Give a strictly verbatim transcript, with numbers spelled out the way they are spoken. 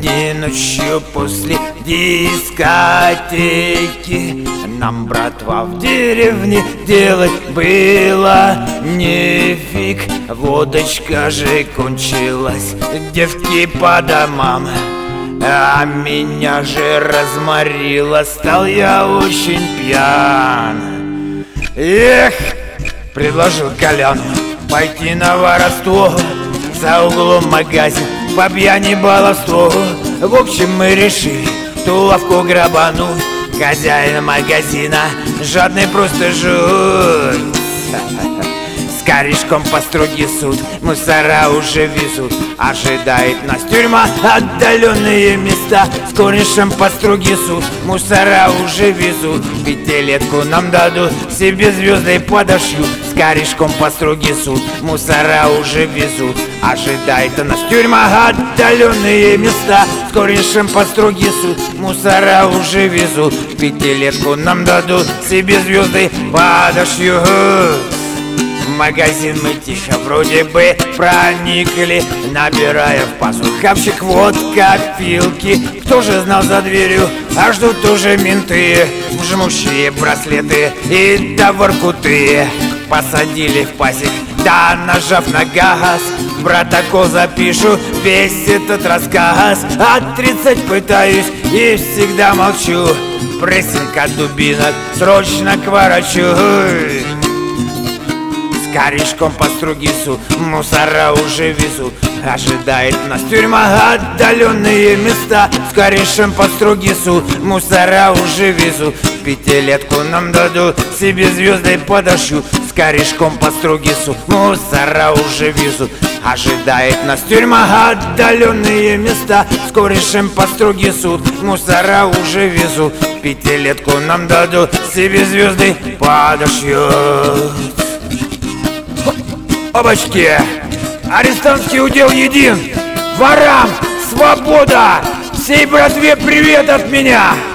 Одни ночью после дискотеки нам, братва, в деревне делать было нефиг. Водочка же кончилась, девки по домам, а меня же разморило, стал я очень пьян. Эх, предложил Колян пойти на воровство, за углом магазин по пьяни баловство. В общем, мы решили ту лавку грабануть. Хозяин магазина жадный просто жуть. С корешком по строгий суд, мусора уже везут. Ожидает нас тюрьма, отдаленные места. С корешем по строгий суд, мусора уже везут. Пятилетку нам дадут, себе звезды подошьют. С корешком по строгий суд, мусора уже везут. Ожидает нас тюрьма, отдаленные места. С корешем по строгий суд, мусора уже везут. Пятилетку нам дадут, себе звезды подошьют. В магазин мы тихо вроде бы проникли, набирая в пазухавчик водка, пилки. Кто же знал за дверью, а ждут уже менты, жмущие браслеты и до воркуты. Посадили в пасек, да нажав на газ, в протокол запишу весь этот рассказ. От тридцать пытаюсь и всегда молчу. Прессинг от дубинок, срочно к врачу. С корешком по строгий суд, мусора уже везут. Ожидает нас тюрьма, отдаленные места. С корешем по строгий суд, мусора уже везут. Пятилетку нам дадут, себе звезды подошьют. С корешком по строгий суд, мусора уже везут. Ожидает нас тюрьма, отдаленные места. С корешем по строгий суд, мусора уже везут. Пятилетку нам дадут, себе звезды подошьют. Бабочки, арестантский удел един, ворам свобода, всей братве привет от меня.